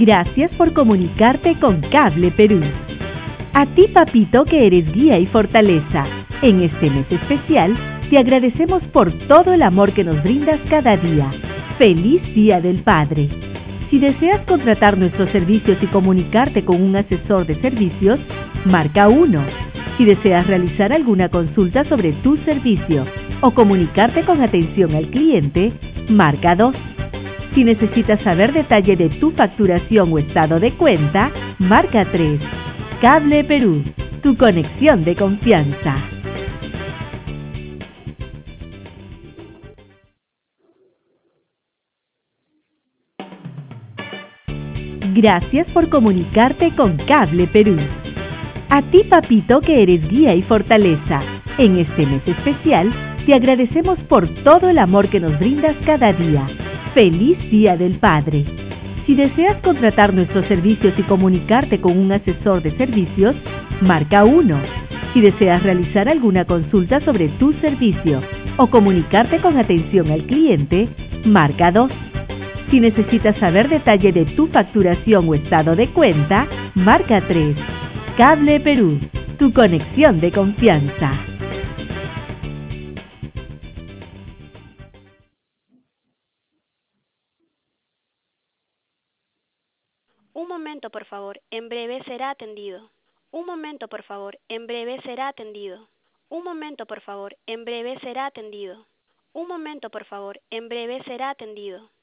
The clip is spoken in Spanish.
Gracias por comunicarte con Cable Perú. A ti, papito, que eres guía y fortaleza, en este mes especial, te agradecemos por todo el amor que nos brindas cada día. ¡Feliz Día del Padre! Si deseas contratar nuestros servicios y comunicarte con un asesor de servicios, marca 1. Si deseas realizar alguna consulta sobre tu servicio o comunicarte con atención al cliente, marca 2. Si necesitas saber detalle de tu facturación o estado de cuenta, marca 3. Cable Perú, tu conexión de confianza. Gracias por comunicarte con Cable Perú. A ti, papito, que eres guía y fortaleza, en este mes especial, te agradecemos por todo el amor que nos brindas cada día. ¡Feliz Día del Padre! Si deseas contratar nuestros servicios y comunicarte con un asesor de servicios, marca 1. Si deseas realizar alguna consulta sobre tu servicio o comunicarte con atención al cliente, marca 2. Si necesitas saber detalle de tu facturación o estado de cuenta, marca 3. Cable Perú, tu conexión de confianza. Un momento, por favor, en breve será atendido. Un momento, por favor, en breve será atendido. Un momento, por favor, en breve será atendido. Un momento, por favor, en breve será atendido.